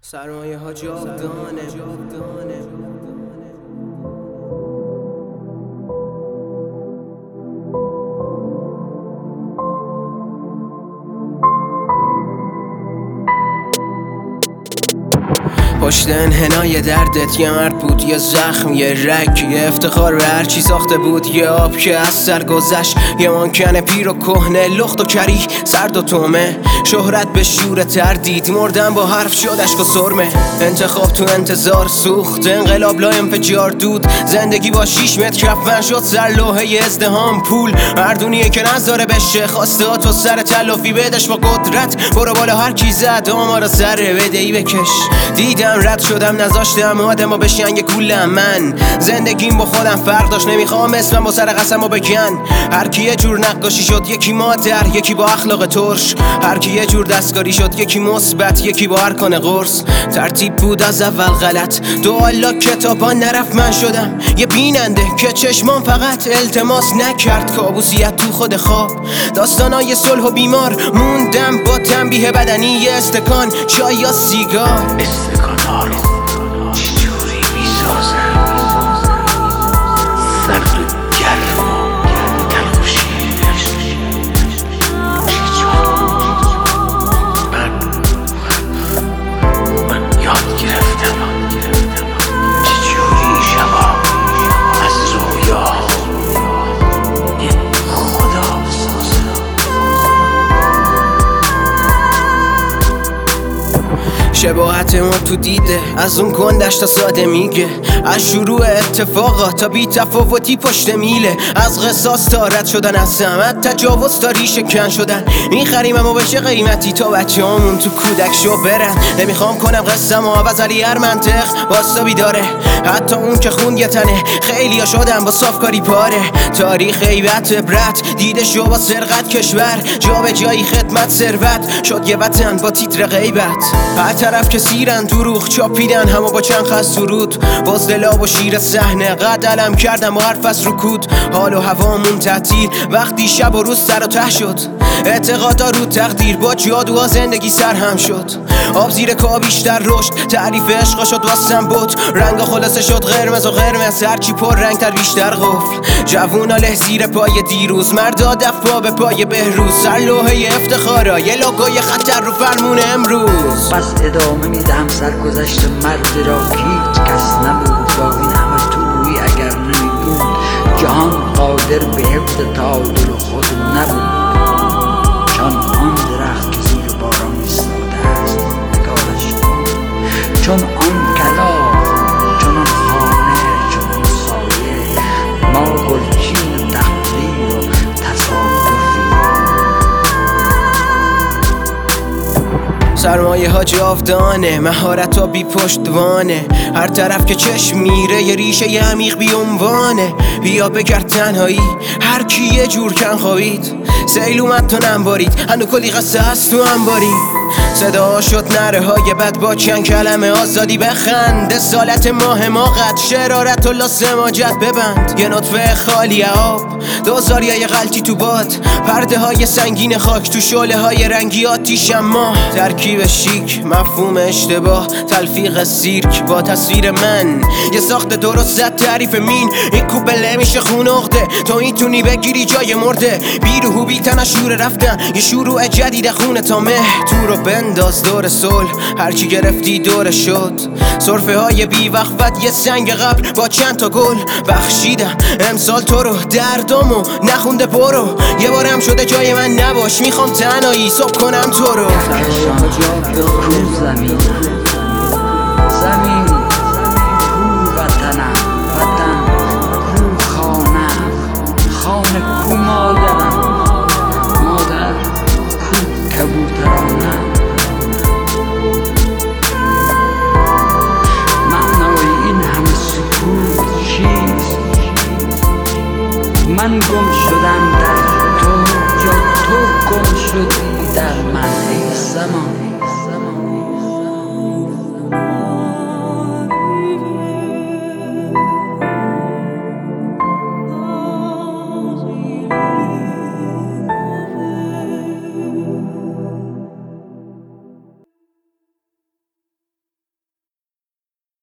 سرمایه ها جاودانه. پشت انحنای دردت یه مرد بود، یه زخم، یه رگ، یه افتخار به هرچی ساخته بود، یه آب که از سر گذشت، یه مانکن پیر و کهنه، لخت و کری، سرد و تومه، شهرت به شور تردید، مردن با حرف شد عشق و سرمه، انتخاب تو انتظار سوخت، انقلاب لا انفجار دود، زندگی با 6 متر کفن شد سر لوحه ازدهام، پول مردونیه که نذاره بشه، خواسته تو سر تلافی بدش با قدرت، برو بالا هر کی زد آمارا سر بدهی بکش. دیدم رد شدم نذاشتم آدمو بشن یه کولم، من زندگیم با خودم فرق داشت، نمیخوام اسمم با سر قسمو بگن، هر کی یه جور نقاشی شد، یکی مادر، یکی با اخلاق ترش، هر کی یه جور دستکاری شد، یکی مثبت، یکی با ارکان قرص، ترتیب بود از اول غلط، دو الله کتابا نرفت، من شدم یه بیننده که چشمان فقط التماس نکرد، کابوسیت تو خود خواب، داستانای صلح و بیمار، موندم با تنبیه بدنی، یه استکان چای یا سیگار، استکان‌ها رو چجوری میسازن؟ سرد و گرم و تلخوشیش من یاد گرفتم چجوری شبا از رویا یه خدا بسازم. شباهت ما تو دیده، از اون کندش تا ساده میگه، از شروع اتفاقات تا بی تفاوتی پشت میله، از قصاص تا رد شدن از سمت، تجاوز تا ریشه کن شدن، میخریم اما به چه قیمتی تا بچه همون تو کودک شو برن، نمیخوام کنم قصم آوز ولی هر منطق باستا داره، حتی اون که خون یه تنه، خیلی ها شدن با صافکاری پاره، تاریخ غیبت عبرت، دیده شو با سرقت کشور، جا به جایی خدمت ثروت، شد یه وطن با تیتر غیبت، هر طرف که سیرن دروغ چاپیدن همه با چند خط سرود، باز دلاب و شیر صحنه قد علم کردم و حرف از رکود، حال و هوامون تعطیل وقتی شب و روز سر و ته شد، اعتقادا رو تقدیر با جادوها زندگی سر هم شد، آب زیر کا بیشتر رشد، تعریف عشقا شد واسم بود، رنگا خلاصه شد قرمز و قرمز، هرچی پر رنگ تر بیشتر قفل، جوونا له زیر پای دیروز، مردا دفا به پای بهروز، سر لوحه افتخارا یه لوگوی خطر رو فرمون امروز. پس ادامه میدم سرگذشت مردی را که هیچ کس نبود، با این همه توی اگر نمیبود، جهان قادر به حفظ تعادل خود نبود، چون آن درخت که زیر باران ایستاده است نگاهش کن، چون آن کلاغ، چون آن خانه، چون آن سایه، ما گلچین تقدیر و تصادفی. سرمایه ها جاودانه، مهارت ها بی پشتوانه، هر طرف که چشم میره یه ریشه ی عمیق بی عنوانه، بیا بگرد تنهایی هر کی یه جور کن خوابید، سیل اومد تو ننبارید، هنو کلی قصه هست تو انباری، صدا شد نره های بد با چند کلمه آزادی بخند، اصالت ماه حماقت، شرارت و لاسماجت ببند، یه نطفه خالی آب، دوزاری های غلطی تو باد، پرده های سنگین خاک تو شعله های رنگی آتیش ماه، ترکیب شیک، مفهوم اشتباه، تلفیق سیرک با تصویر من، یه ساخت درست زد تعریف مین، این کوبله میشه خون اغده، تو میتونی بگیری جای مرده، بیروحو بی تنشور رفتن، یه شروع جدید خونه تا مه، تو رو بنداز دور صلح، هرچی گرفتی دوره شد، صرفه های بی وقفت، یه سنگ قبر با چند تا گل، بخشیدم امسال تو رو، دردامو نخونده برو، یه بارم شده جای من نباش، میخوام تنهایی صبح کنم تو رو. رو زمین